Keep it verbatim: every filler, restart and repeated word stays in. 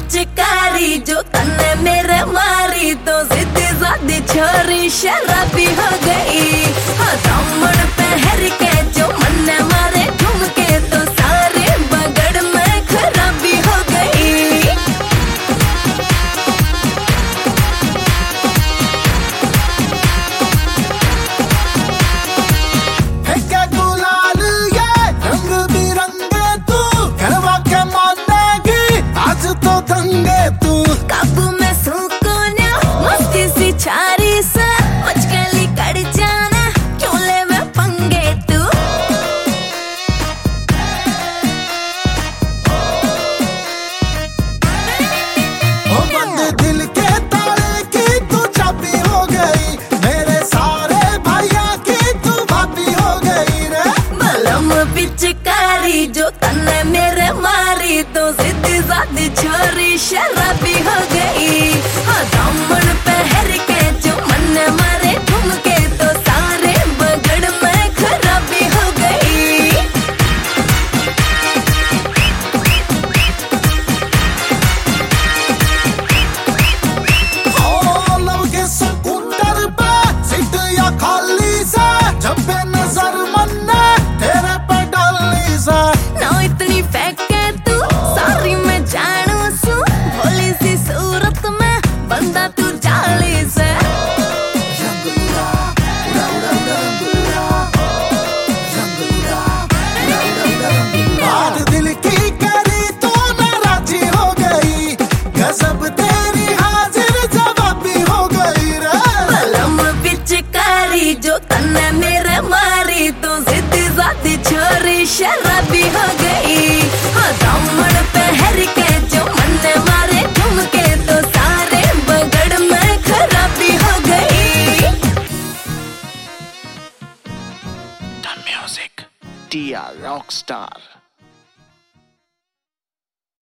पिचकारी जो तन्ने मेरे मारी तो सीधी सादी छोरी शराबी हो गई। हाँ दामन पहर के जो मन मारे ठुमके तो सारे बगड़ में खराबी हो गई। क्या गुलाल ये रंग बिरंगे तू करवा के मानेगी आज तो दंगे तू। काबू में सुकून मस्ती सी छारी से मुझकली कड़ जाना चोले में पंगे तू। ओ बंद दिल के तारे की तू चाबी हो गई, मेरे सारे भैया की तू भाभी हो गई रे। बलम पिचकारी जो तन्ने मेरे मारी तो सीधी सादी छोरी शराबी हो गई। हाँ दामन पहर के जो मन मारे ठुमके तो सारे बगड़ में खराबी हो गई। ओ लव के स्कूटर पे सीट या खाली से जब पे नजर मन्ने तेरे पे डाली से। ना इतनी फेंके तू सारी मैं जानू सू भोली सी सूरत में बंदा तू जाली से। बात दिल की करी तो नाराजी हो गई, गजब तेरी हाजिर जवाबी हो गई रे। बलम पिचकारी जो तन्ने मेरे मारी तो सीधी सादी छोरी शराबी हो गई। हाँ दामन पहर के जो मन मारे ठुमके तो सारे बगड़ में खराबी हो गई। Done music. Tia Rockstar.